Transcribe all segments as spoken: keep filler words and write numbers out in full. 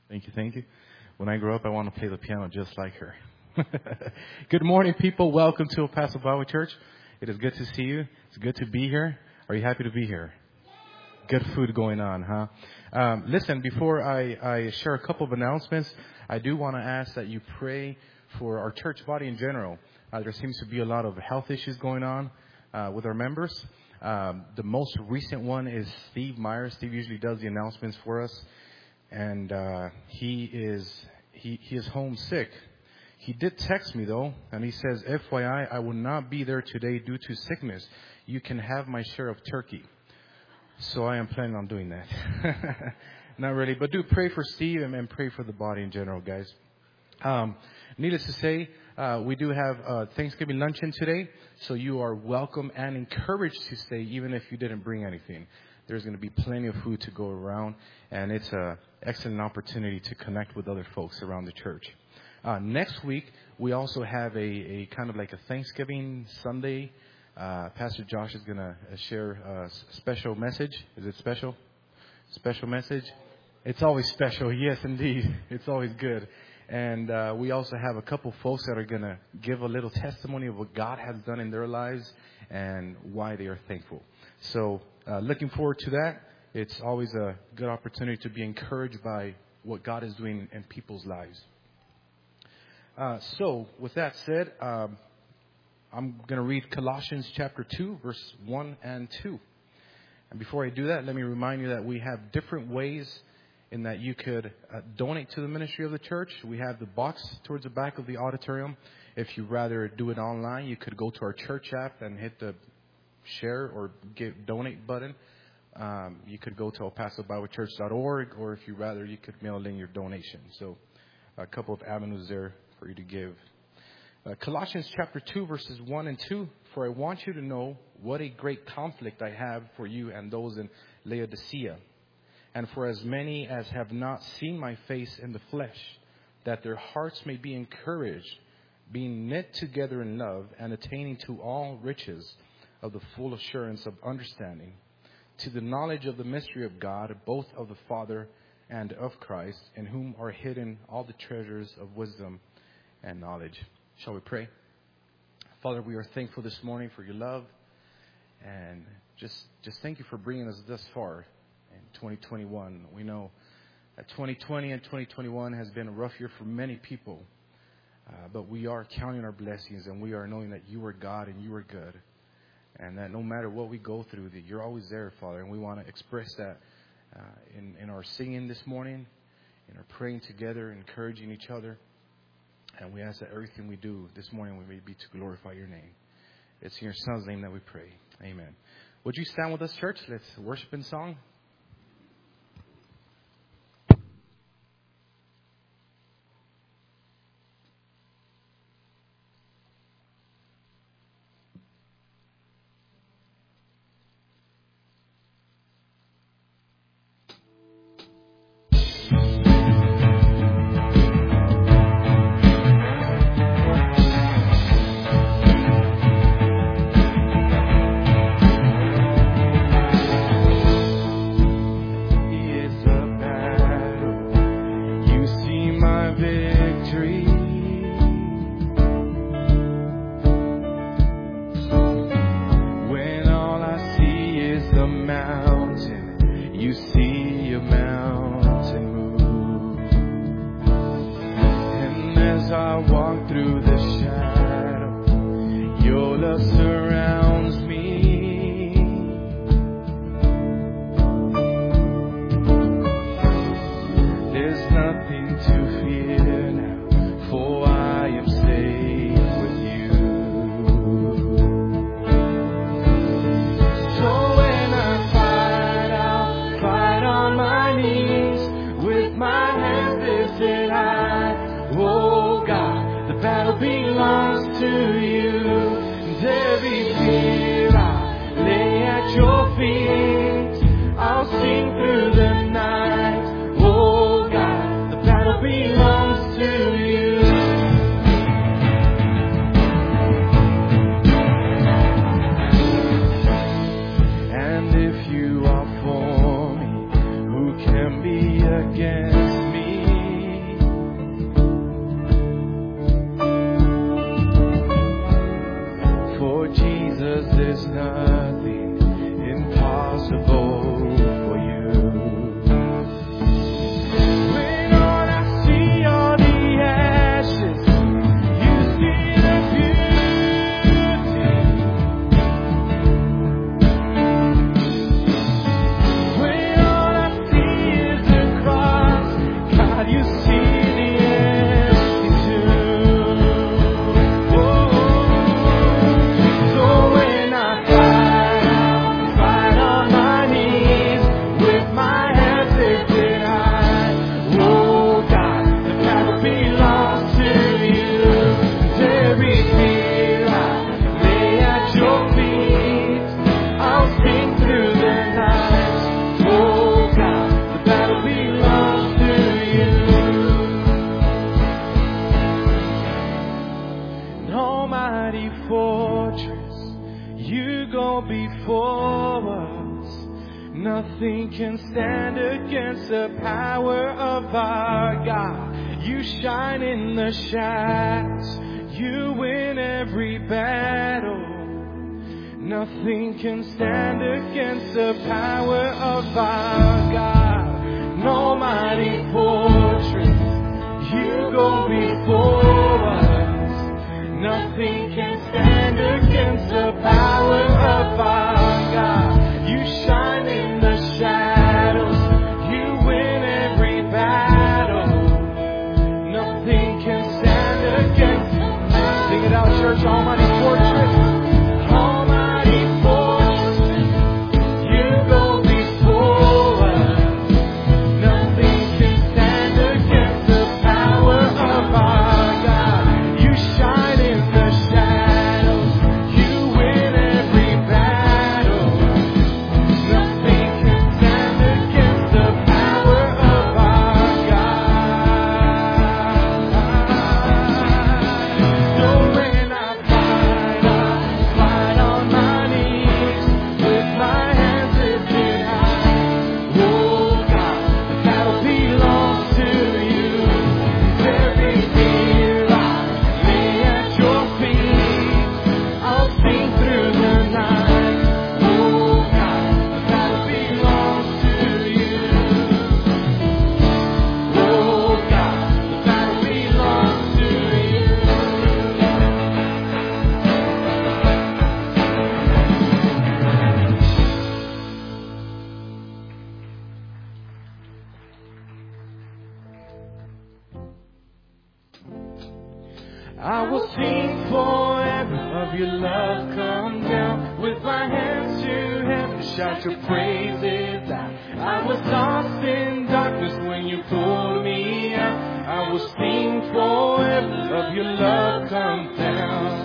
Thank you, thank you. When I grow up, I want to play the piano just like her. Good morning, people. Welcome to El Paso Bible Church. It is good to see you. It's good to be here. Are you happy to be here? Good food going on, huh? Um, listen, before I, I share a couple of announcements, I do want to ask that you pray for our church body in general. Uh, there seems to be a lot of health issues going on uh, with our members. Um, the most recent one is Steve Myers. Steve usually does the announcements for us. And uh, he is he, he is homesick. He did text me, though, and he says, F Y I, I will not be there today due to sickness. You can have my share of turkey. So I am planning on doing that. Not really, but do pray for Steve and, and pray for the body in general, guys. Um, needless to say, uh, we do have uh, Thanksgiving luncheon today, so you are welcome and encouraged to stay, even if you didn't bring anything. There's going to be plenty of food to go around, and it's an excellent opportunity to connect with other folks around the church. Uh, next week, we also have a, a kind of like a Thanksgiving Sunday. Uh, Pastor Josh is going to share a special message. Is it special? Special message? It's always special. Yes, indeed. It's always good. And uh, we also have a couple folks that are going to give a little testimony of what God has done in their lives and why they are thankful. So uh, looking forward to that. It's always a good opportunity to be encouraged by what God is doing in people's lives. Uh, so with that said, um, I'm going to read Colossians chapter two, verse one and two. And before I do that, let me remind you that we have different ways in that you could uh, donate to the ministry of the church. We have the box towards the back of the auditorium. If you rather do it online, you could go to our church app and hit the share or give donate button. Um, you could go to el paso bible church dot org, or if you rather, you could mail in your donation. So a couple of avenues there for you to give. Uh, Colossians chapter two, verses one and two. For I want you to know what a great conflict I have for you and those in Laodicea, and for as many as have not seen my face in the flesh, that their hearts may be encouraged, being knit together in love, and attaining to all riches of the full assurance of understanding, to the knowledge of the mystery of God, both of the Father and of Christ, in whom are hidden all the treasures of wisdom and knowledge. Shall we pray? Father, we are thankful this morning for your love, and just just thank you for bringing us thus far in twenty twenty-one. We know that twenty twenty and twenty twenty-one has been a rough year for many people, uh, but we are counting our blessings, and we are knowing that you are God and you are good, and that no matter what we go through, that you're always there, Father, and we want to express that uh, in, in our singing this morning, in our praying together, encouraging each other. And we ask that everything we do this morning we may be to glorify your name. It's in your Son's name that we pray. Amen. Would you stand with us, church? Let's worship in song. Against me, Nothing can stand against the power of our God. You shine in the shadows. You win every battle. Nothing can stand against the power of our God. No mighty fortress, you go before us. Nothing can stand against the power of our God. You shine in the shadows, you win every battle. Nothing can stand against. Sing it out, church. Almighty fortress. I will sing forever of your love come down. With my hands to heaven, shout your praises out. I was lost in darkness when you pulled me out. I will sing forever of your love come down.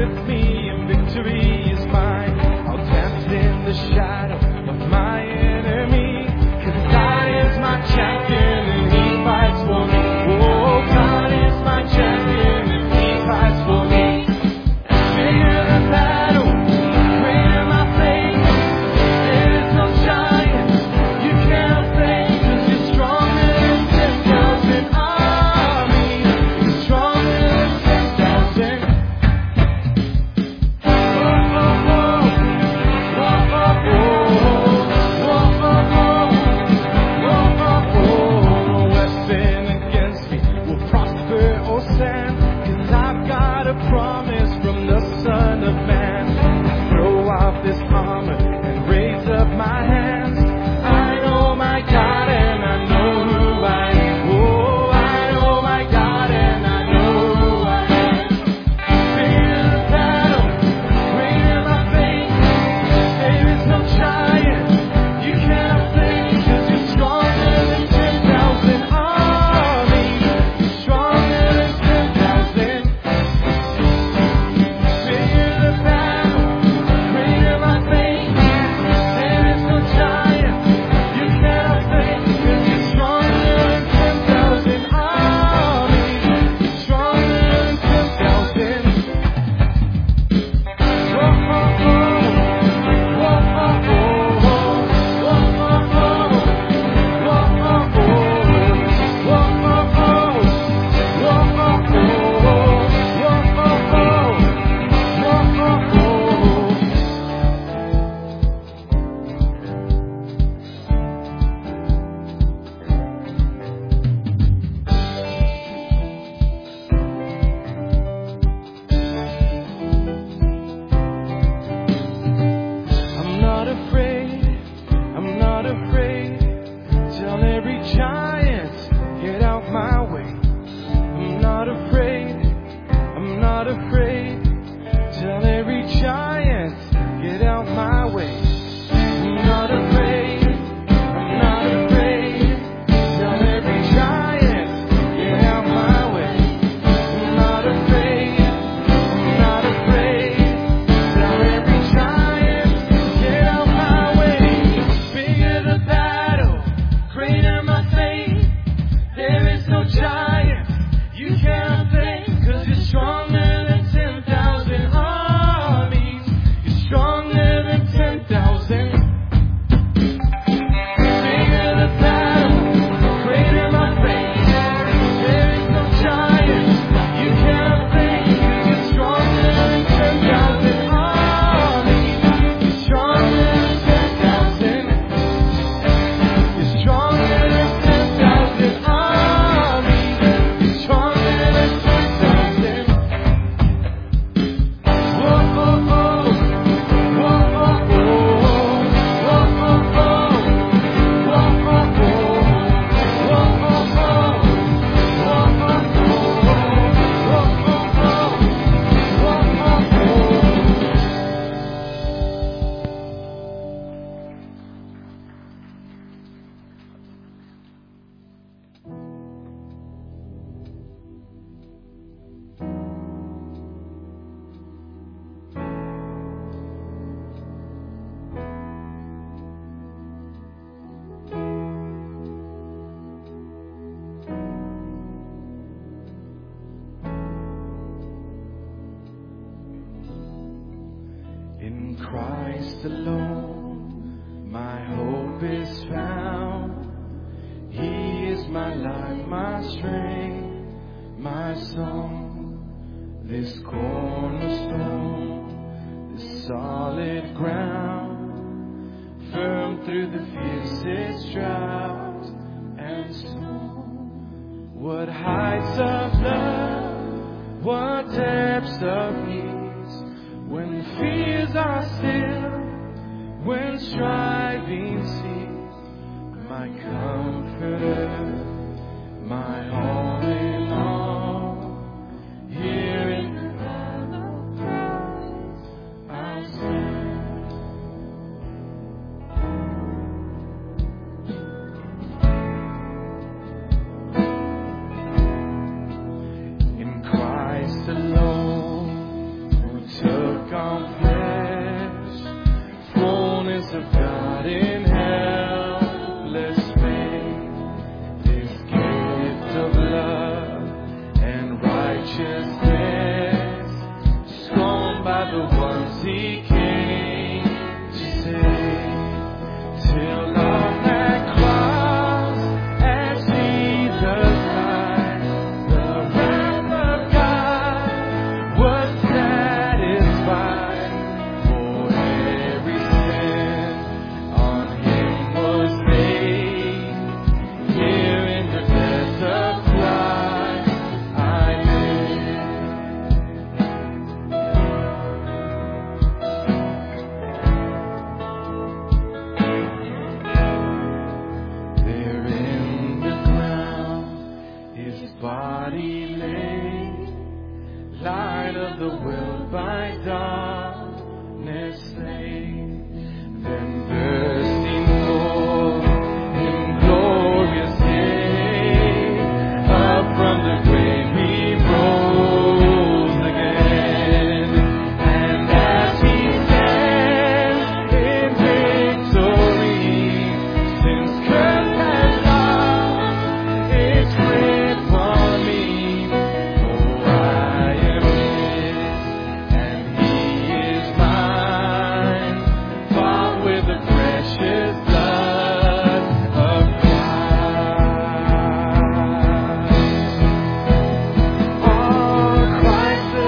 with me and victory is mine. I'll dance in the shadow of my enemy, 'cause God is my champion and He fights for me. Oh, God is my champion and He fights for me. Bigger the battle, greater my faith. There is no giant you can't face, 'cause you're stronger than ten thousand armies. You're stronger than ten thousand. Oh, oh, oh. Oh, oh, oh. Oh, oh, oh. Oh, oh, oh. No weapon against me will prosper or stand, 'cause I've got a promise from the Son of Man. Throw off this armor and raise up my hands. I know my God and I know who I am. Oh, I know my God and I know who I am. Bigger the battle, greater my faith. There is no giant you cannot face, 'cause you're stronger than ten thousand armies. You're stronger than ten thousand. Bigger the battle, greater my faith. There is no giant you cannot face, 'cause you're stronger than ten thousand armies. You're stronger than ten thousand. Oh, oh, oh. Oh, oh, oh. Oh, oh, oh. Oh, oh, oh. Oh, oh, oh. Oh, oh, oh. I'm not afraid, I'm not afraid. Tell every giant, get out my way. I'm not afraid, I'm not afraid. Tell every giant, get out my way. I'm not afraid, I'm not afraid. Tell every giant, get out my way. I'm not afraid, I'm not afraid. Tell every giant, get out my way. Bigger the battle, greater my faith. There is no giant you can't face, 'cause you're stronger than ten thousand armies. You're stronger than ten thousand. Bigger the battle, greater my faith. There is no giant you can't face, 'cause you're stronger than ten thousand armies. You're stronger than ten thousand. You're stronger than ten thousand armies. You're stronger than ten thousand. Whoa, oh, oh. Whoa, oh, oh. Whoa, oh, oh. Whoa, oh, oh. Whoa, oh, oh. Whoa, oh, oh. Whoa, oh, oh. Whoa, oh, oh. In Christ alone, my hope is found. He is my life, my strength, my song. This cornerstone, this solid ground, firm through the fiercest drought and storm. What heights of love, what depths of peace, when fears are still, when striving cease. My comforter, my all in all, here in the hollow Christ I'll stand. In Christ alone, found flesh, fullness of God in helpless faith. This gift of love and righteousness, scorned by the ones He came to save. Till on that cross, as Jesus died, the wrath of God was satisfied. For every sin on Him was paid. Here in the death of Christ I live. There in the ground His body lay, light of the world by darkness slain. Then bursting forth in glorious day, up from the grave He rose again. And as He stands in victory, sin's curse has lost its grip on me. Oh, I am His, and He is mine, bought with the precious blood of Christ. On Christ the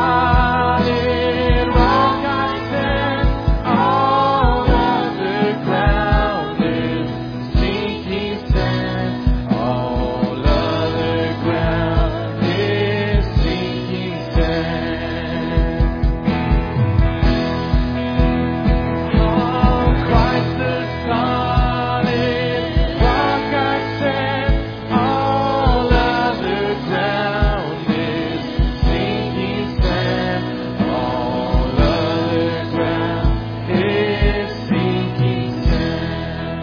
solid rock I stand, all other ground is sinking sand. All other ground is sinking sand. On Christ the solid rock I stand, all other ground is sinking sand. All other ground is sinking sand.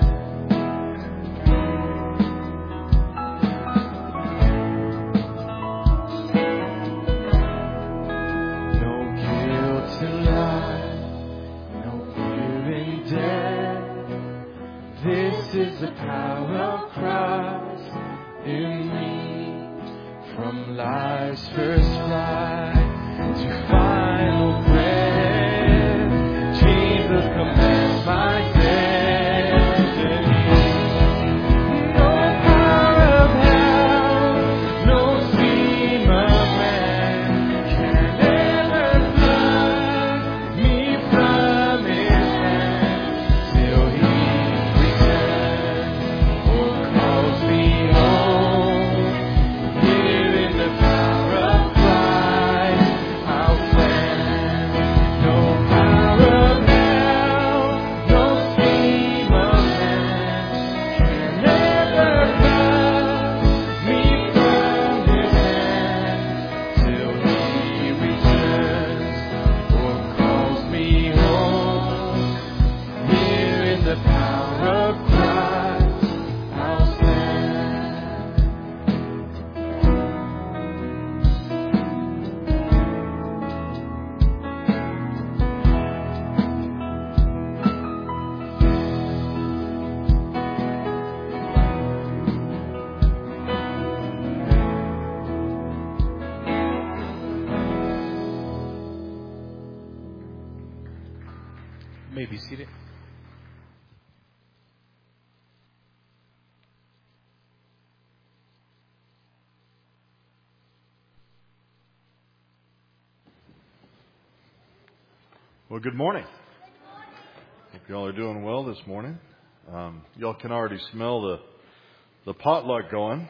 No guilt in life, no fear in death. This is the power of Christ in me. From life's first flight to final breath, Jesus commands my destiny. No power of hell, no scheme of man can ever pluck me from His hand till He returns or calls me home. Here in the power of Christ I'll stand. No power of hell, no scheme of man can ever pluck me from His hand till He returns or calls me home. Here in the power of Christ I'll stand. You may be seated. Well, good morning. Hope y'all are doing well this morning. Um, y'all can already smell the the potluck going.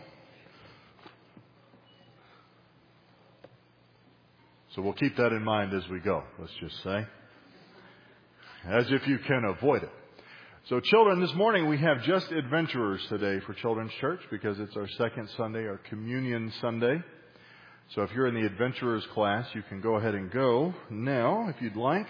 So we'll keep that in mind as we go, let's just say. As if you can avoid it. So children, this morning we have just adventurers today for Children's Church because it's our second Sunday, our Communion Sunday. So if you're in the adventurers class, you can go ahead and go now if you'd like.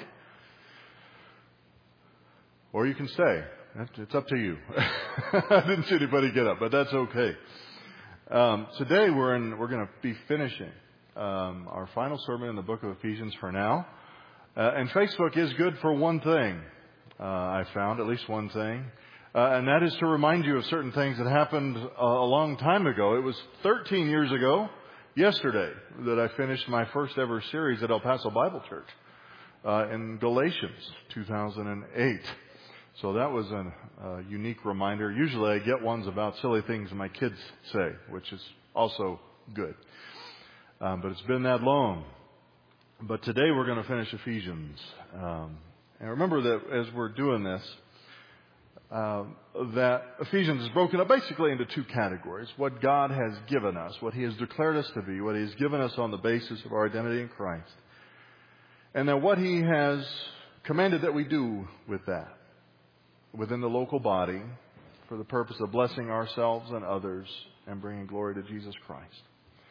Or you can stay. It's up to you. I didn't see anybody get up, but that's okay. Um, today we're in, we're going to be finishing um, our final sermon in the book of Ephesians for now. Uh, and Facebook is good for one thing, uh, I found, at least one thing. Uh, and that is to remind you of certain things that happened uh, a long time ago. It was thirteen years ago, yesterday, that I finished my first ever series at El Paso Bible Church uh, in Galatians two thousand eight. So that was a uh, unique reminder. Usually I get ones about silly things my kids say, which is also good. Um, but it's been that long. But today we're going to finish Ephesians. Um, and remember that as we're doing this, uh, that Ephesians is broken up basically into two categories. What God has given us, what He has declared us to be, what He has given us on the basis of our identity in Christ. And then what He has commanded that we do with that within the local body for the purpose of blessing ourselves and others and bringing glory to Jesus Christ.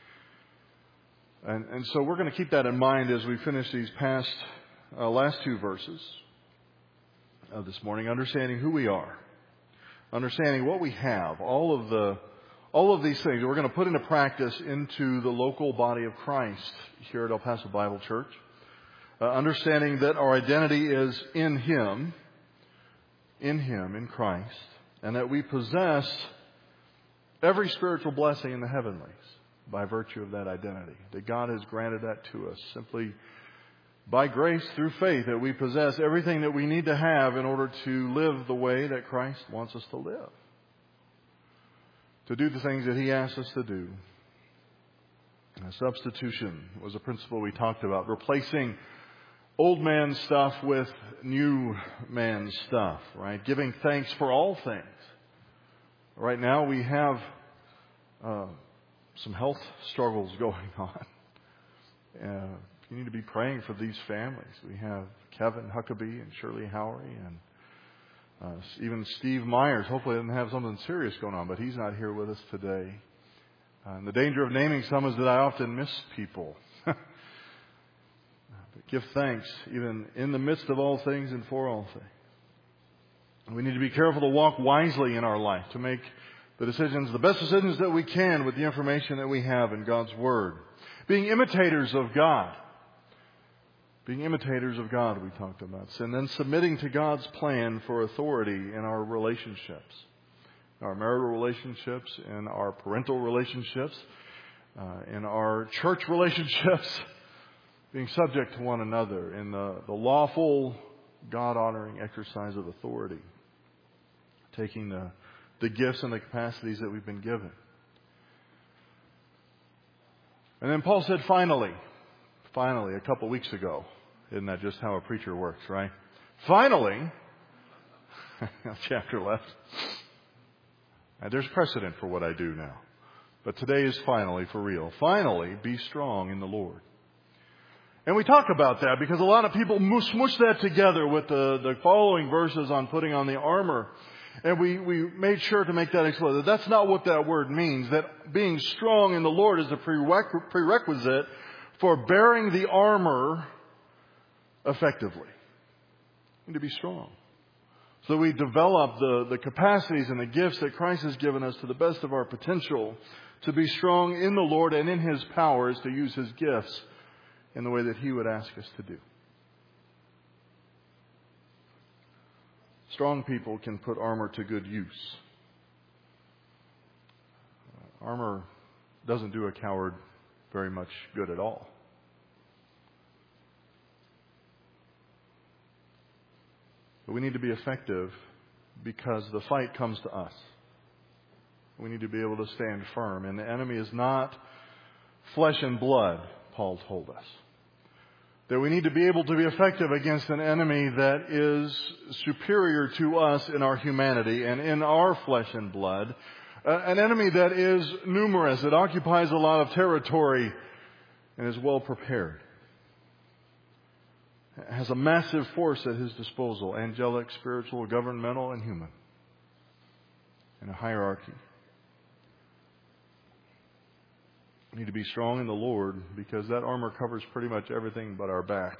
And, and so we're going to keep that in mind as we finish these past uh, last two verses of this morning, understanding who we are, understanding what we have, all of the all of these things that we're going to put into practice into the local body of Christ here at El Paso Bible Church, uh, understanding that our identity is in Him, in Him, in Christ, and that we possess every spiritual blessing in the heavenlies by virtue of that identity. That God has granted that to us simply by grace through faith, that we possess everything that we need to have in order to live the way that Christ wants us to live. To do the things that He asks us to do. And substitution was a principle we talked about. Replacing old man stuff with new man stuff, right? Giving thanks for all things. Right now we have uh, some health struggles going on. Uh, you need to be praying for these families. We have Kevin Huckabee and Shirley Howery and uh, even Steve Myers. Hopefully he doesn't have something serious going on, but he's not here with us today. Uh, and the danger of naming some is that I often miss people. But give thanks even in the midst of all things and for all things. And we need to be careful to walk wisely in our life, to make the decisions, the best decisions that we can with the information that we have in God's Word. Being imitators of God. Being imitators of God, we talked about. And then submitting to God's plan for authority in our relationships. Our marital relationships, in our parental relationships, uh, in our church relationships. Being subject to one another in the, the lawful, God-honoring exercise of authority. Taking the, the gifts and the capacities that we've been given. And then Paul said, finally, finally, a couple weeks ago. Isn't that just how a preacher works, right? Finally, chapter left. Now, there's precedent for what I do now. But today is finally for real. Finally, be strong in the Lord. And we talk about that because a lot of people smush that together with the, the following verses on putting on the armor. And we, we made sure to make that explicit. That's not what that word means. That being strong in the Lord is a prerequisite for bearing the armor effectively. We need to be strong. So we develop the, the capacities and the gifts that Christ has given us to the best of our potential to be strong in the Lord and in His powers to use His gifts in the way that He would ask us to do. Strong people can put armor to good use. Uh, armor doesn't do a coward very much good at all. But we need to be effective because the fight comes to us. We need to be able to stand firm. And the enemy is not flesh and blood, Paul told us. That we need to be able to be effective against an enemy that is superior to us in our humanity and in our flesh and blood. Uh, an enemy that is numerous, that occupies a lot of territory and is well prepared. Has a massive force at his disposal, angelic, spiritual, governmental, and human. In a hierarchy. We need to be strong in the Lord because that armor covers pretty much everything but our back.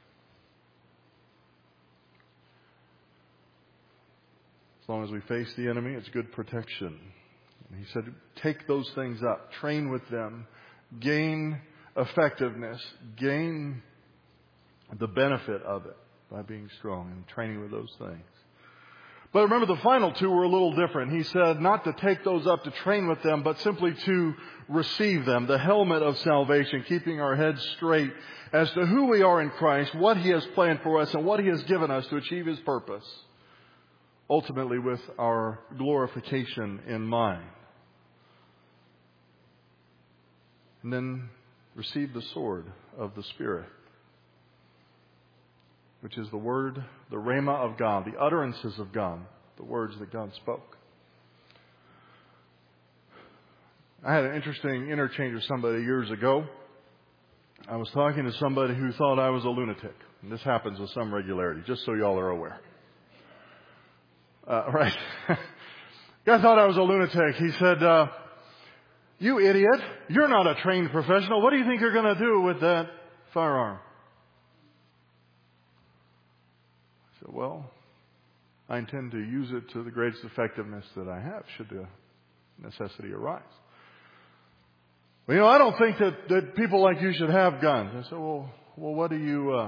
As long as we face the enemy, it's good protection. And he said, take those things up, train with them, gain effectiveness, gain the benefit of it by being strong and training with those things. But remember, the final two were a little different. He said not to take those up to train with them, but simply to receive them. The helmet of salvation, keeping our heads straight as to who we are in Christ, what He has planned for us, and what He has given us to achieve His purpose. Ultimately with our glorification in mind. And then receive the sword of the Spirit, which is the word, the rhema of God, the utterances of God, the words that God spoke. I had an interesting interchange with somebody years ago. I was talking to somebody who thought I was a lunatic. And this happens with some regularity, just so y'all are aware. Uh, right. Guy thought I was a lunatic. He said, uh, you idiot, you're not a trained professional. What do you think you're going to do with that firearm? I said, well, I intend to use it to the greatest effectiveness that I have, should the necessity arise. Well, you know, I don't think that, that people like you should have guns. I said, well, well, what do you uh,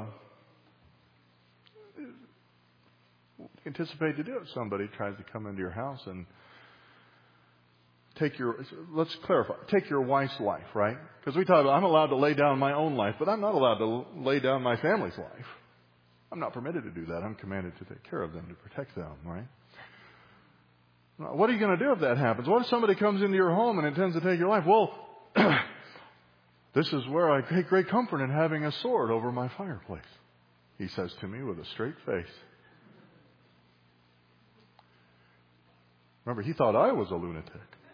anticipate to do if somebody tries to come into your house and take your, let's clarify, take your wife's life, right? Because we talk about, I'm allowed to lay down my own life, but I'm not allowed to lay down my family's life. I'm not permitted to do that. I'm commanded to take care of them, to protect them, right? What are you going to do if that happens? What if somebody comes into your home and intends to take your life? Well, this is where I take great comfort in having a sword over my fireplace, he says to me with a straight face. Remember, he thought I was a lunatic.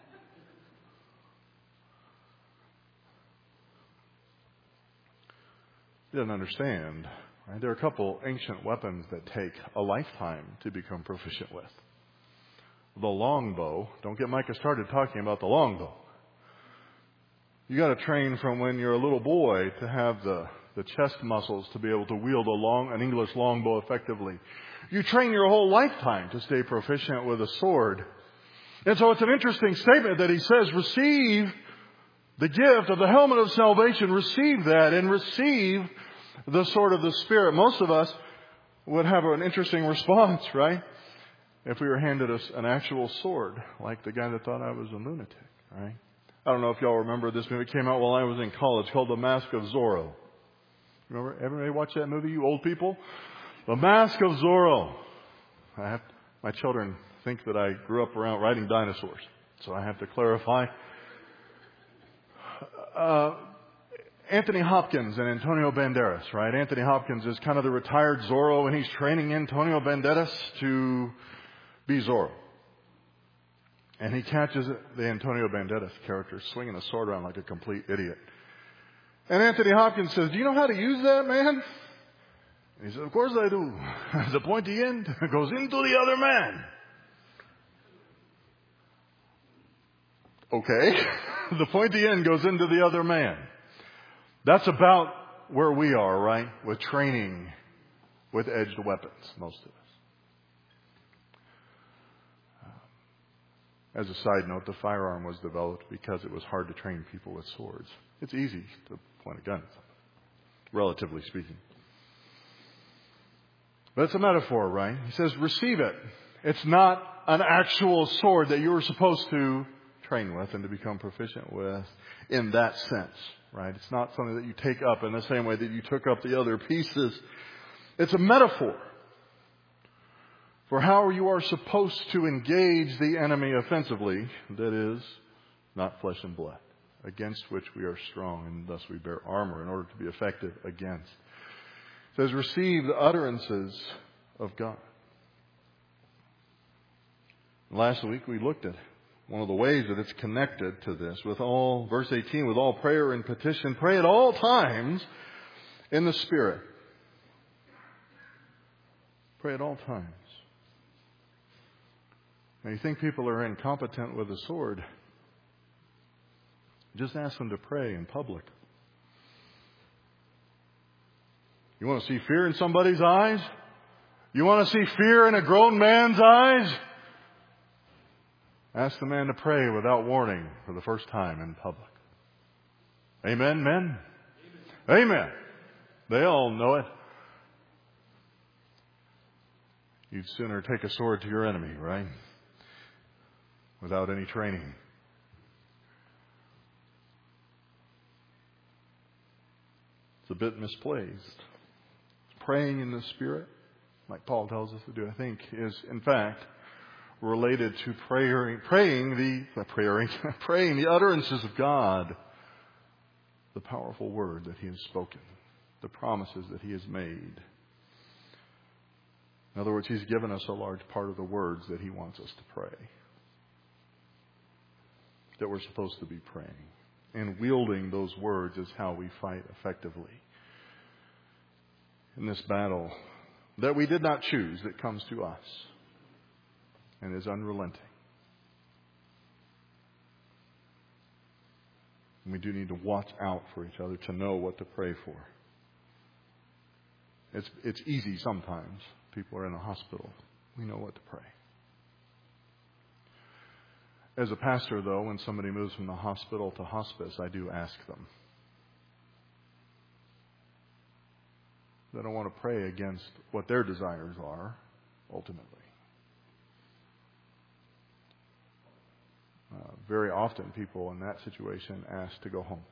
He doesn't understand. Right? There are a couple ancient weapons that take a lifetime to become proficient with. The longbow. Don't get Micah started talking about the longbow. You got to train from when you're a little boy to have the, the chest muscles to be able to wield a long, an English longbow effectively. You train your whole lifetime to stay proficient with a sword. And so it's an interesting statement that he says, receive the gift of the helmet of salvation. Receive that and receive the sword of the Spirit. Most of us would have an interesting response, right? If we were handed us an actual sword, like the guy that thought I was a lunatic, right? I don't know if y'all remember this movie. It came out while I was in college called The Mask of Zorro. Remember? Everybody watch that movie, you old people? The Mask of Zorro. I have, my children think that I grew up around riding dinosaurs, so I have to clarify. Uh, Anthony Hopkins and Antonio Banderas, right? Anthony Hopkins is kind of the retired Zorro, and he's training Antonio Banderas to be Zorro. And he catches the Antonio Banderas character swinging a sword around like a complete idiot. And Anthony Hopkins says, do you know how to use that, man? And he said, of course I do. The pointy end goes into the other man. Okay. The pointy end goes into the other man. That's about where we are, right? With training with edged weapons, most of us. As a side note, the firearm was developed because it was hard to train people with swords. It's easy to point a gun at somebody, relatively speaking. But it's a metaphor, right? He says, receive it. It's not an actual sword that you were supposed to train with and to become proficient with in that sense, right? It's not something that you take up in the same way that you took up the other pieces. It's a metaphor for how you are supposed to engage the enemy offensively, that is, not flesh and blood, against which we are strong, and thus we bear armor in order to be effective against. It says, receive the utterances of God. Last week we looked at one of the ways that it's connected to this with all, verse eighteen, with all prayer and petition, pray at all times in the Spirit. Pray at all times. Now, you think people are incompetent with a sword? Just ask them to pray in public. You want to see fear in somebody's eyes? You want to see fear in a grown man's eyes? Ask the man to pray without warning for the first time in public. Amen, men? Amen. Amen. They all know it. You'd sooner take a sword to your enemy, right? Without any training. It's a bit misplaced. Praying in the Spirit, like Paul tells us to do, I think, is in fact related to praying, praying the uh, praying, praying the utterances of God, the powerful word that He has spoken, the promises that He has made. In other words, He's given us a large part of the words that He wants us to pray, that we're supposed to be praying. And wielding those words is how we fight effectively in this battle that we did not choose, that comes to us and is unrelenting. And we do need to watch out for each other to know what to pray for. It's, it's easy sometimes. People are in a hospital. We know what to pray. As a pastor, though, when somebody moves from the hospital to hospice, I do ask them. I don't want to pray against what their desires are, ultimately. Uh, very often, people in that situation ask to go home.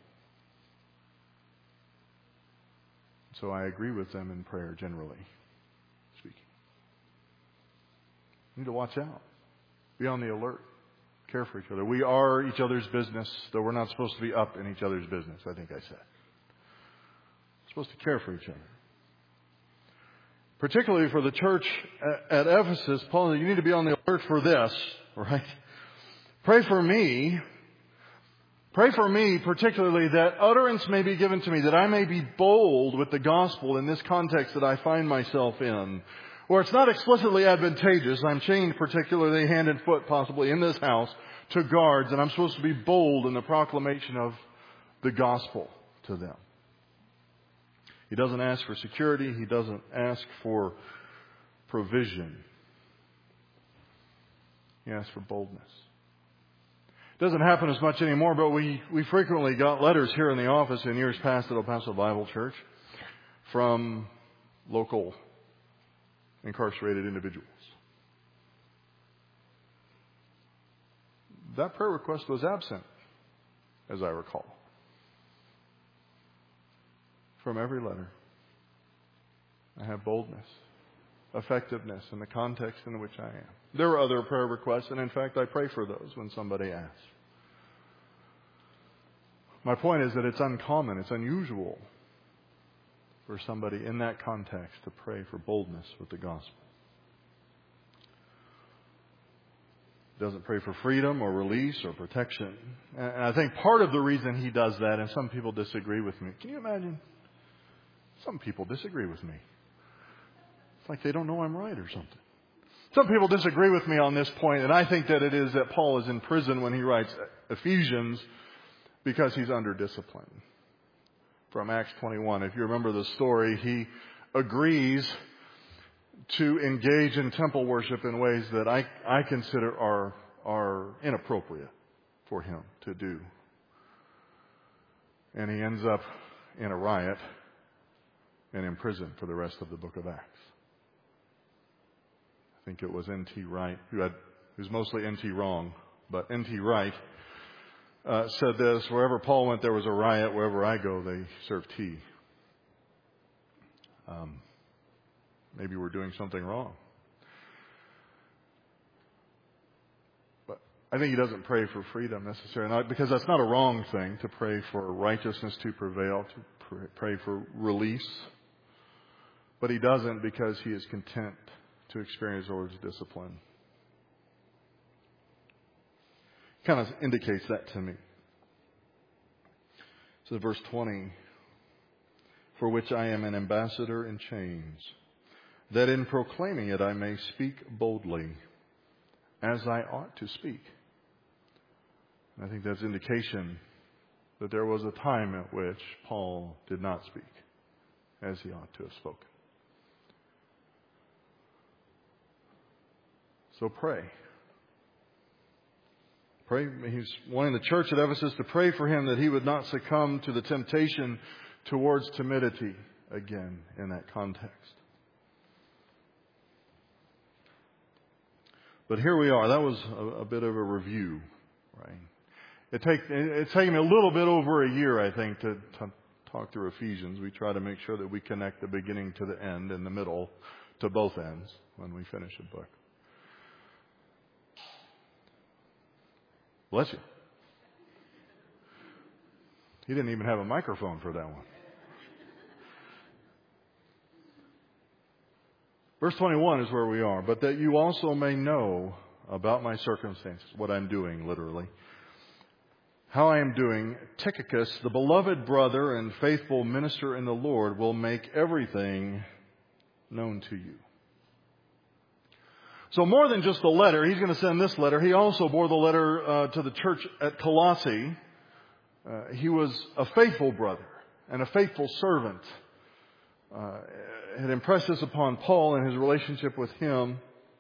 So I agree with them in prayer, generally speaking. We need to watch out. Be on the alert. Care for each other. We are each other's business, though we're not supposed to be up in each other's business, I think I said. We're supposed to care for each other. Particularly for the church at Ephesus, Paul, you need to be on the alert for this, right? Pray for me. Pray for me, particularly, that utterance may be given to me, that I may be bold with the gospel in this context that I find myself in, where it's not explicitly advantageous. I'm chained particularly hand and foot, possibly, in this house to guards, and I'm supposed to be bold in the proclamation of the gospel to them. He doesn't ask for security. He doesn't ask for provision. He asks for boldness. It doesn't happen as much anymore, but we, we frequently got letters here in the office in years past at El Paso Bible Church from local incarcerated individuals. That prayer request was absent, as I recall, from every letter. I have boldness, effectiveness in the context in which I am. There are other prayer requests, and in fact, I pray for those when somebody asks. My point is that it's uncommon, it's unusual for somebody in that context to pray for boldness with the gospel. Doesn't pray for freedom or release or protection. And I think part of the reason he does that, and some people disagree with me. Can you imagine? Some people disagree with me. It's like they don't know I'm right or something. Some people disagree with me on this point, and I think that it is that Paul is in prison when he writes Ephesians because he's under discipline. From Acts twenty-one, if you remember the story, he agrees to engage in temple worship in ways that I, I consider are, are inappropriate for him to do. And he ends up in a riot and in prison for the rest of the book of Acts. I think it was N T Wright, who had, who's mostly N T wrong, but N T Wright uh, said this: wherever Paul went, there was a riot. Wherever I go, they serve tea. Um, maybe we're doing something wrong. But I think he doesn't pray for freedom necessarily, not, because that's not a wrong thing to pray for righteousness to prevail, to pray, pray for release. But he doesn't because he is content to experience the Lord's discipline. Kind of indicates that to me. So verse twenty, for which I am an ambassador in chains, that in proclaiming it I may speak boldly, as I ought to speak. And I think that's indication that there was a time at which Paul did not speak as he ought to have spoken. So pray. Pray. He's wanting the church at Ephesus to pray for him that he would not succumb to the temptation towards timidity again in that context. But here we are. That was a, a bit of a review, right? It take, it's taken me a little bit over a year, I think, to, to talk through Ephesians. We try to make sure that we connect the beginning to the end and the middle to both ends when we finish a book. Bless you. He didn't even have a microphone for that one. Verse twenty-one is where we are. But that you also may know about my circumstances, what I'm doing, literally. How I am doing, Tychicus, the beloved brother and faithful minister in the Lord, will make everything known to you. So more than just the letter, he's going to send this letter. He also bore the letter uh, to the church at Colossae. Uh, he was a faithful brother and a faithful servant. Uh, had impressed this upon Paul in his relationship with him.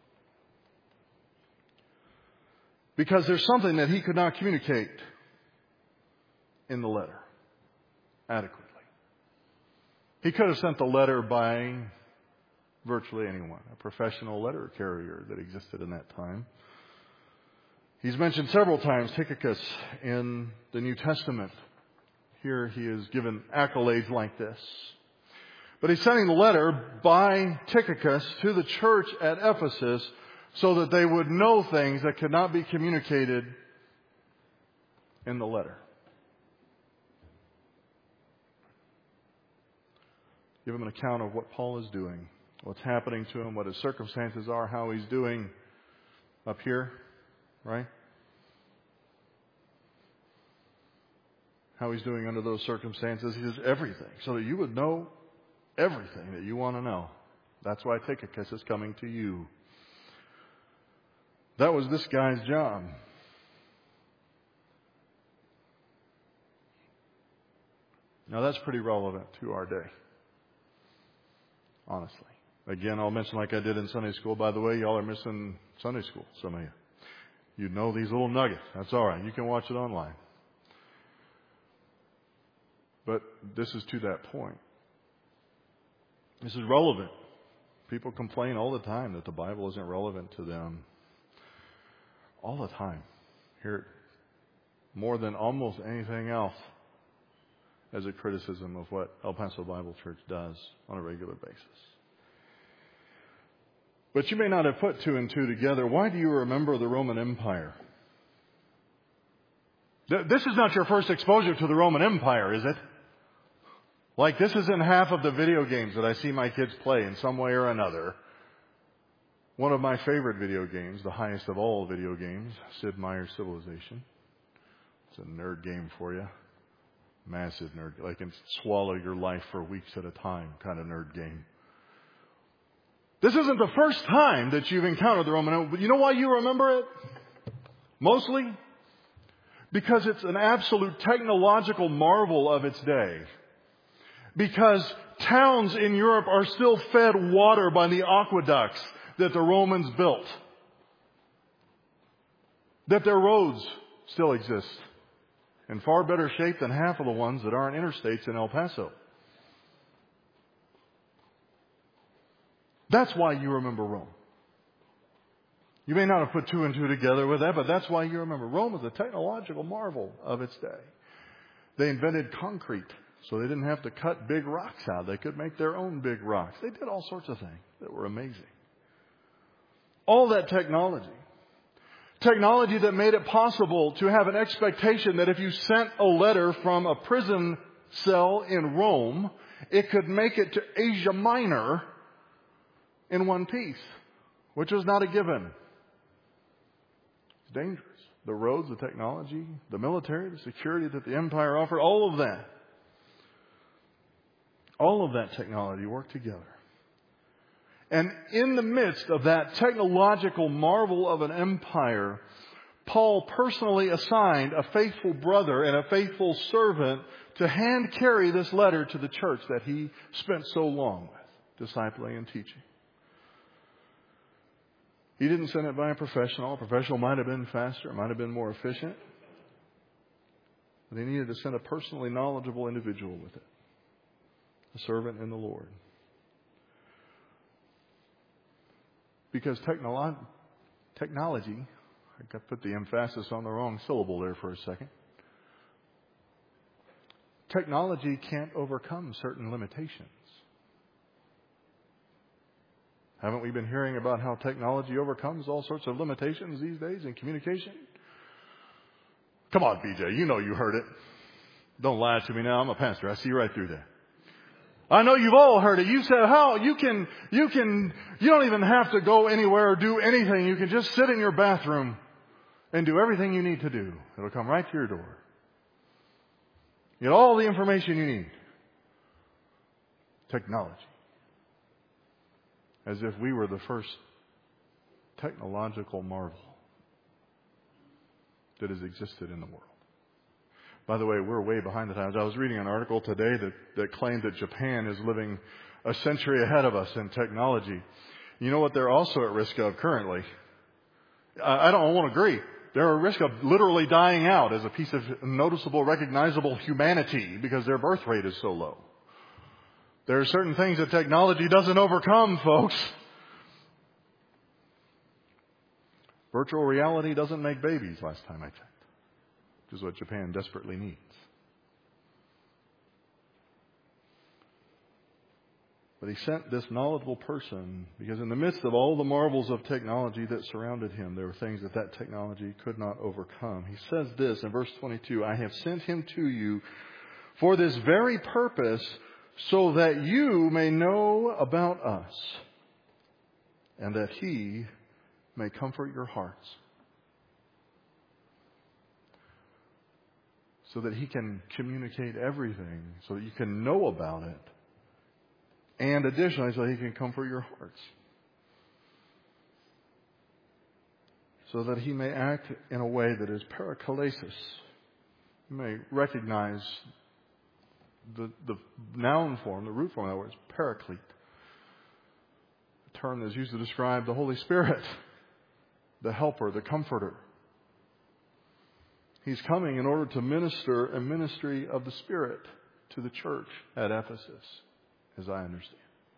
Because there's something that he could not communicate in the letter adequately. He could have sent the letter by virtually anyone, a professional letter carrier that existed in that time. He's mentioned several times Tychicus in the New Testament. Here he is given accolades like this. But he's sending the letter by Tychicus to the church at Ephesus so that they would know things that could not be communicated in the letter. Give him an account of what Paul is doing, what's happening to him, what his circumstances are, how he's doing up here, right? How he's doing under those circumstances. He says everything, so that you would know everything that you want to know. That's why Tychicus is coming to you. That was this guy's job. Now that's pretty relevant to our day. Honestly. Again, I'll mention like I did in Sunday school. By the way, y'all are missing Sunday school, some of you. You know these little nuggets. That's all right. You can watch it online. But this is to that point. This is relevant. People complain all the time that the Bible isn't relevant to them. All the time. Hear it more than almost anything else as a criticism of what El Paso Bible Church does on a regular basis. But you may not have put two and two together. Why do you remember the Roman Empire? This is not your first exposure to the Roman Empire, is it? Like this isn't half of the video games that I see my kids play in some way or another. One of my favorite video games, the highest of all video games, Sid Meier's Civilization. It's a nerd game for you. Massive nerd. Like can swallow your life for weeks at a time kind of nerd game. This isn't the first time that you've encountered the Roman Empire. You know why you remember it? Mostly because it's an absolute technological marvel of its day. Because towns in Europe are still fed water by the aqueducts that the Romans built. That their roads still exist in far better shape than half of the ones that aren't interstates in El Paso. That's why you remember Rome. You may not have put two and two together with that, but that's why you remember. Rome was a technological marvel of its day. They invented concrete, so they didn't have to cut big rocks out. They could make their own big rocks. They did all sorts of things that were amazing. All that technology. Technology that made it possible to have an expectation that if you sent a letter from a prison cell in Rome, it could make it to Asia Minor in one piece, which was not a given. It's dangerous. The roads, the technology, the military, the security that the empire offered, all of that. All of that technology worked together. And in the midst of that technological marvel of an empire, Paul personally assigned a faithful brother and a faithful servant to hand carry this letter to the church that he spent so long with, discipling and teaching. He didn't send it by a professional. A professional might have been faster, it might have been more efficient. But he needed to send a personally knowledgeable individual with it, a servant in the Lord. Because technolo- Technology, I got put the emphasis on the wrong syllable there for a second. Technology can't overcome certain limitations. Haven't we been hearing about how technology overcomes all sorts of limitations these days in communication? Come on, B J, you know you heard it. Don't lie to me now. I'm a pastor. I see right through that. I know you've all heard it. You said, how you can, you can, you don't even have to go anywhere or do anything. You can just sit in your bathroom and do everything you need to do. It'll come right to your door. You get all the information you need. Technology. As if we were the first technological marvel that has existed in the world. By the way, we're way behind the times. I was reading an article today that, that claimed that Japan is living a century ahead of us in technology. You know what they're also at risk of currently? I, I don't want to agree. They're at risk of literally dying out as a piece of noticeable, recognizable humanity because their birth rate is so low. There are certain things that technology doesn't overcome, folks. Virtual reality doesn't make babies, last time I checked, which is what Japan desperately needs. But he sent this knowledgeable person because in the midst of all the marvels of technology that surrounded him, there were things that that technology could not overcome. He says this in verse twenty-two, I have sent him to you for this very purpose, so that you may know about us and that he may comfort your hearts. So that he can communicate everything, so that you can know about it. And additionally, so that he can comfort your hearts. So that he may act in a way that is paraklesis. You may recognize the, the noun form, the root form of that word is paraclete. A term that is used to describe the Holy Spirit, the helper, the comforter. He's coming in order to minister a ministry of the Spirit to the church at Ephesus, as I understand.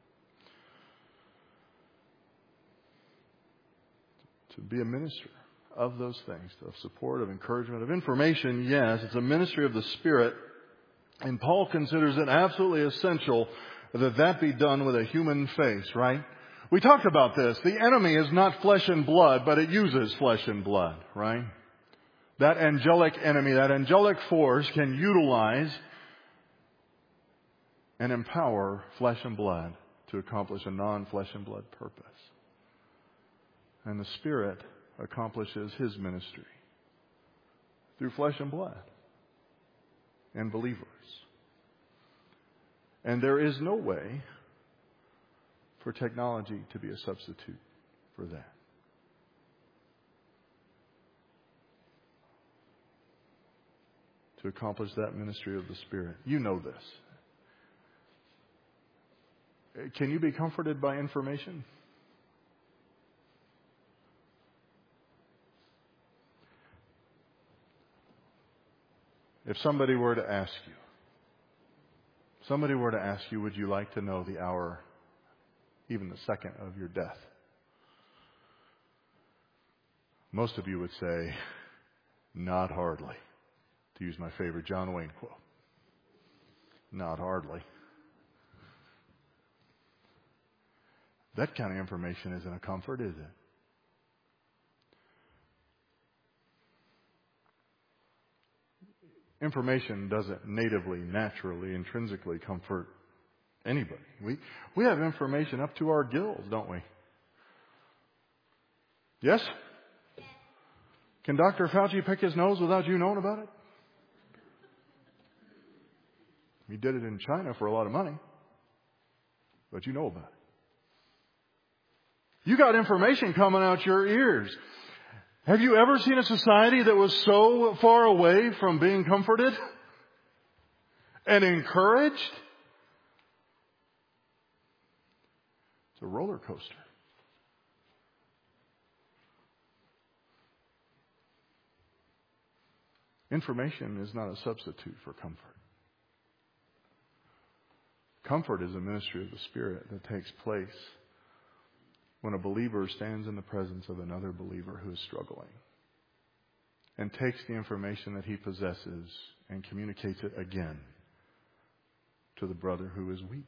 To be a minister of those things, of support, of encouragement, of information, yes, it's a ministry of the Spirit. And Paul considers it absolutely essential that that be done with a human face, right? We talked about this. The enemy is not flesh and blood, but it uses flesh and blood, right? That angelic enemy, that angelic force can utilize and empower flesh and blood to accomplish a non-flesh and blood purpose. And the Spirit accomplishes His ministry through flesh and blood and believers. And there is no way for technology to be a substitute for that. To accomplish that ministry of the Spirit. You know this. Can you be comforted by information? If somebody were to ask you, somebody were to ask you, would you like to know the hour, even the second of your death? Most of you would say, not hardly. To use my favorite John Wayne quote. Not hardly. That kind of information isn't a comfort, is it? Information doesn't natively, naturally, intrinsically comfort anybody. We, we have information up to our gills, don't we? Yes? Can Doctor Fauci pick his nose without you knowing about it? He did it in China for a lot of money, but you know about it. You got information coming out your ears. Have you ever seen a society that was so far away from being comforted and encouraged? It's a roller coaster. Information is not a substitute for comfort. Comfort is a ministry of the Spirit that takes place when a believer stands in the presence of another believer who is struggling and takes the information that he possesses and communicates it again to the brother who is weak.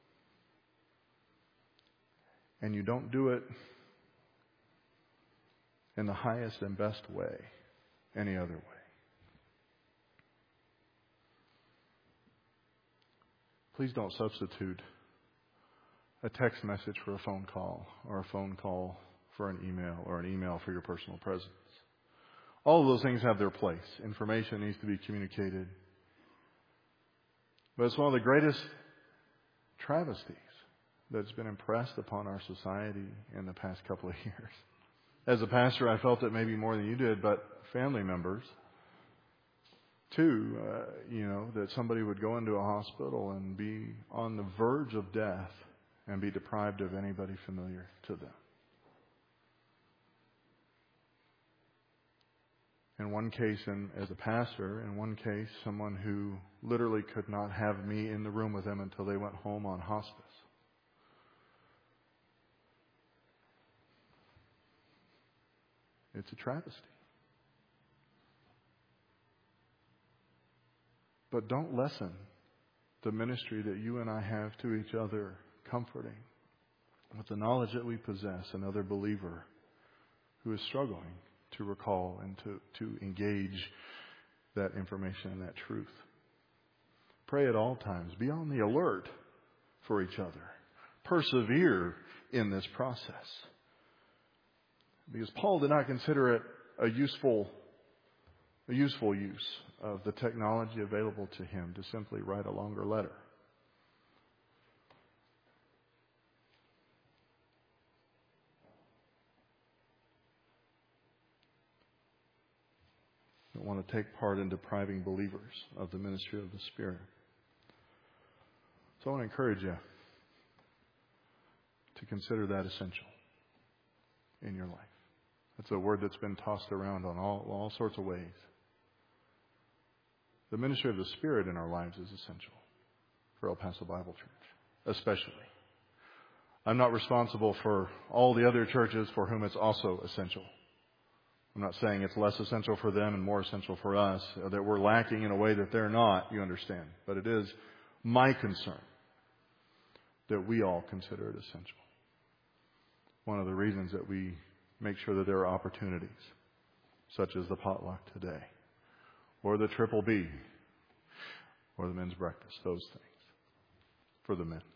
And you don't do it in the highest and best way any other way. Please don't substitute a text message for a phone call, or a phone call for an email, or an email for your personal presence. All of those things have their place. Information needs to be communicated. But it's one of the greatest travesties that's been impressed upon our society in the past couple of years. As a pastor, I felt it maybe more than you did, but family members, too, uh, you know, that somebody would go into a hospital and be on the verge of death and be deprived of anybody familiar to them. In one case, and as a pastor, in one case, someone who literally could not have me in the room with them until they went home on hospice. It's a travesty. But don't lessen the ministry that you and I have to each other, comforting with the knowledge that we possess another believer who is struggling to recall and to, to engage that information and that truth. Pray at all times. Be on the alert for each other. Persevere in this process. Because Paul did not consider it a useful, a useful use of the technology available to him to simply write a longer letter. Don't want to take part in depriving believers of the ministry of the Spirit. So I want to encourage you to consider that essential in your life. That's a word that's been tossed around on all, all sorts of ways. The ministry of the Spirit in our lives is essential for El Paso Bible Church, especially. I'm not responsible for all the other churches for whom it's also essential. I'm not saying it's less essential for them and more essential for us, or that we're lacking in a way that they're not, you understand. But it is my concern that we all consider it essential. One of the reasons that we make sure that there are opportunities, such as the potluck today, or the triple B, or the men's breakfast, those things, for the men.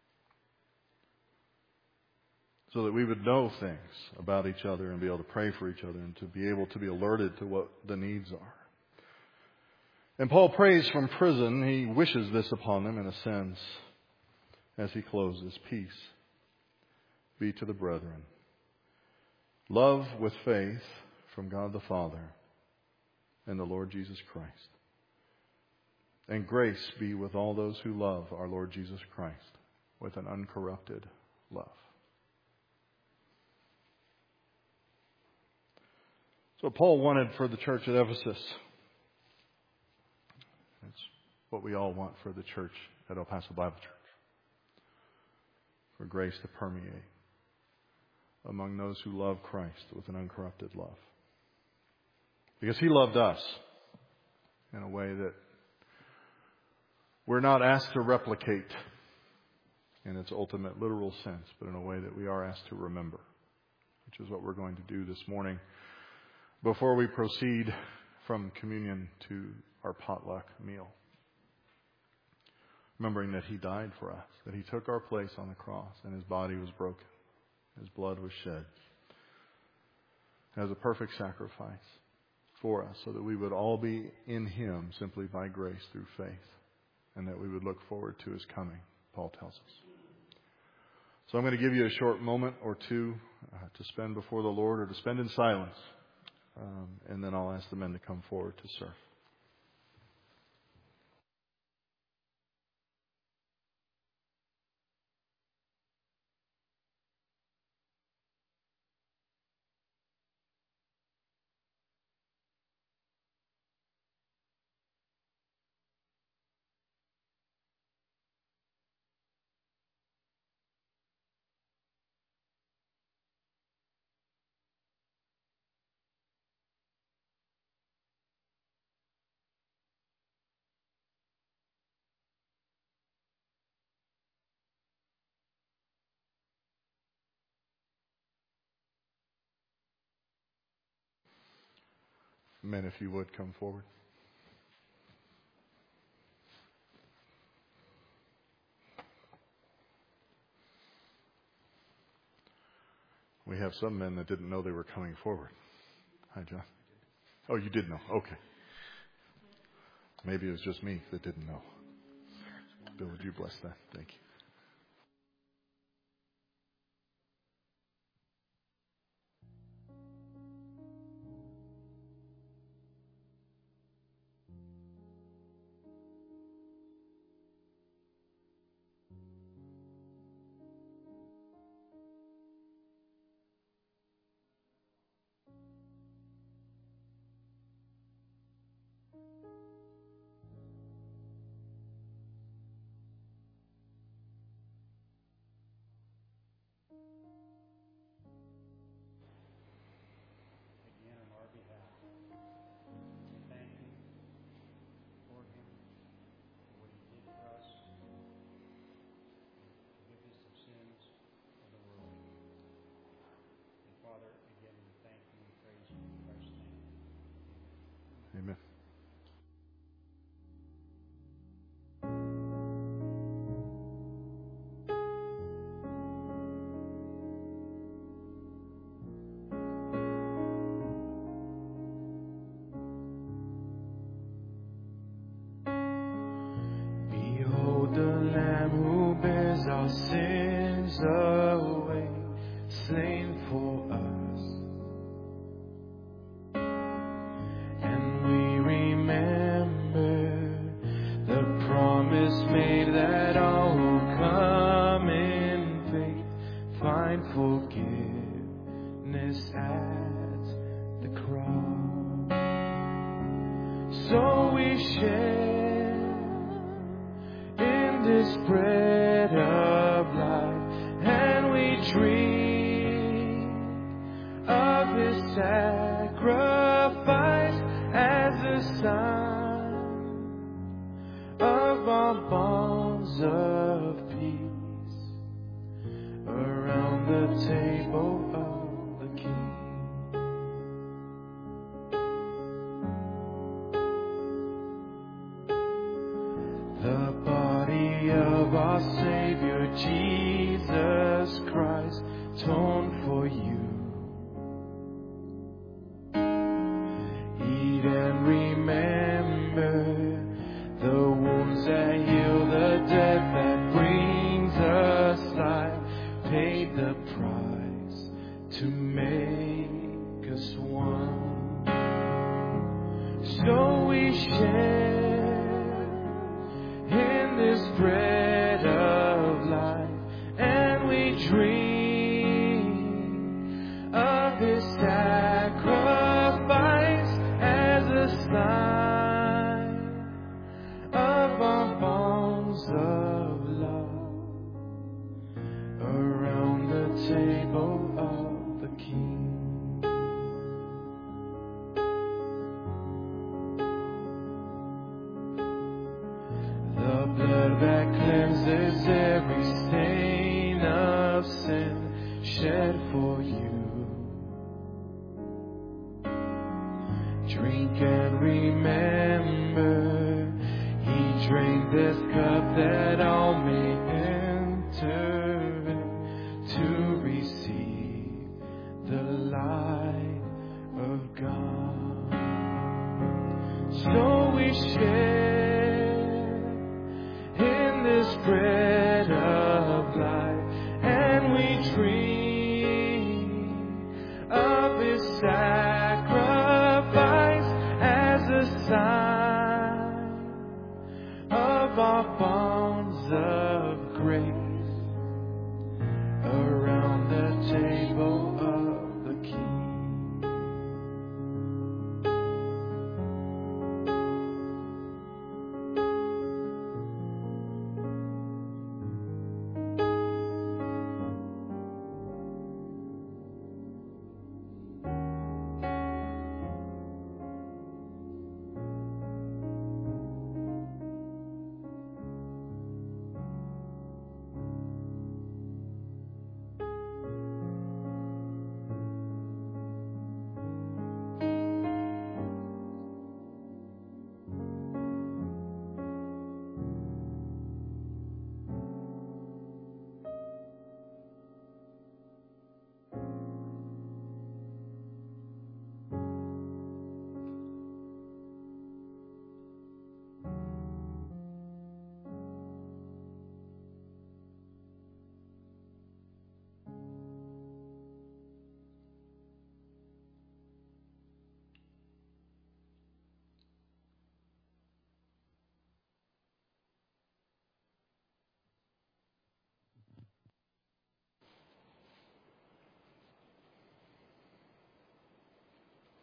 So that we would know things about each other and be able to pray for each other and to be able to be alerted to what the needs are. And Paul prays from prison. He wishes this upon them in a sense as he closes. Peace be to the brethren. Love with faith from God the Father and the Lord Jesus Christ. And grace be with all those who love our Lord Jesus Christ with an uncorrupted love. So Paul wanted for the church at Ephesus. It's what we all want for the church at El Paso Bible Church. For grace to permeate among those who love Christ with an uncorrupted love. Because He loved us in a way that we're not asked to replicate in its ultimate literal sense, but in a way that we are asked to remember, which is what we're going to do this morning before we proceed from communion to our potluck meal. Remembering that He died for us, that He took our place on the cross, and His body was broken, His blood was shed as a perfect sacrifice for us, so that we would all be in Him simply by grace through faith, and that we would look forward to His coming, Paul tells us. So I'm going to give you a short moment or two uh, to spend before the Lord, or to spend in silence. Um, and then I'll ask the men to come forward to serve. Men, if you would, come forward. We have some men that didn't know they were coming forward. Hi, John. Oh, you did know. Okay. Maybe it was just me that didn't know. Bill, would you bless that? Thank you. Amen. Behold the Lamb who bears our sins away, slain for us. And we remember the promise made that all who come in faith find forgiveness at the cross. So we share in this bread of life, and we drink of His sacrifice as a sign of our bonds of peace around the table of the King. The body of our Savior Jesus Christ atoned for you. Eat and remember the wounds that heal, the death that brings us life, paid the price to make us one. So we share in this bread of life, and we drink of His sacrifice as a sign of our bonds of love around the table of the King. The blood that cleanses every stain of sin shed for you. Drink and remember, He drank this cup that all may enter to receive the light of God. So we share in this bread of life, and we drink of His sacrifice as a sign of our bonds of grace around the table of the King.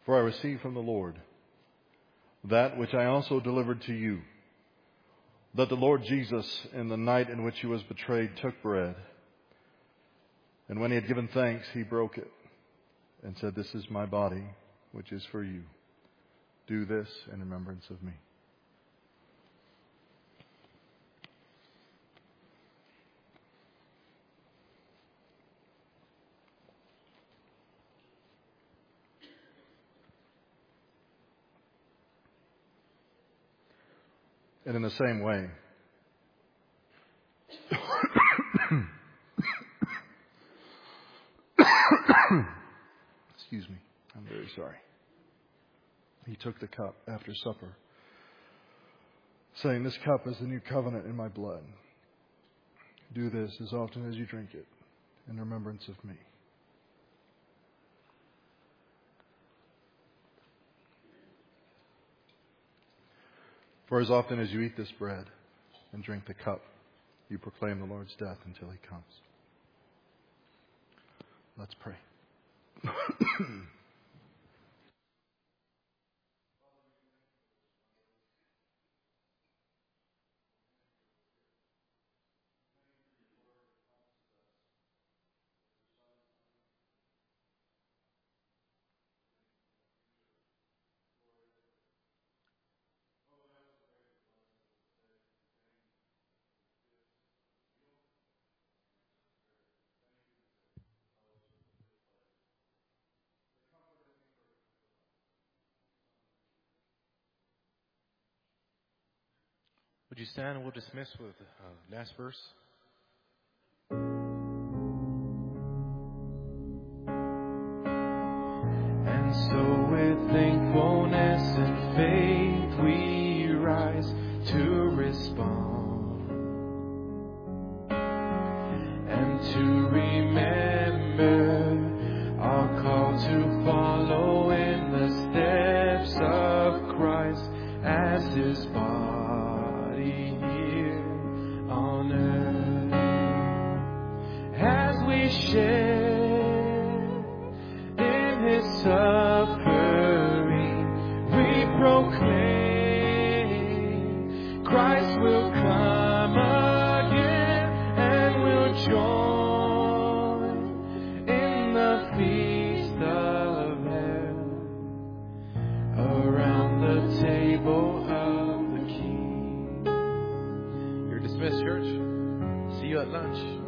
For I received from the Lord that which I also delivered to you, that the Lord Jesus, in the night in which he was betrayed, took bread. And when he had given thanks, he broke it and said, "This is my body, which is for you. Do this in remembrance of me." And in the same way, excuse me, I'm very sorry. He took the cup after supper, saying, "This cup is the new covenant in my blood. Do this as often as you drink it in remembrance of me." For as often as you eat this bread and drink the cup, you proclaim the Lord's death until he comes. Let's pray. Would you stand and we'll dismiss with uh, last verse? And so with thankfulness and faith we rise to respond and to remember our call to follow in the steps of Christ as his body here on earth. As we share in his suffering, we proclaim Christ will come again, and we'll join in the feast of heaven around the table of the King. You're dismissed, church. See you at lunch.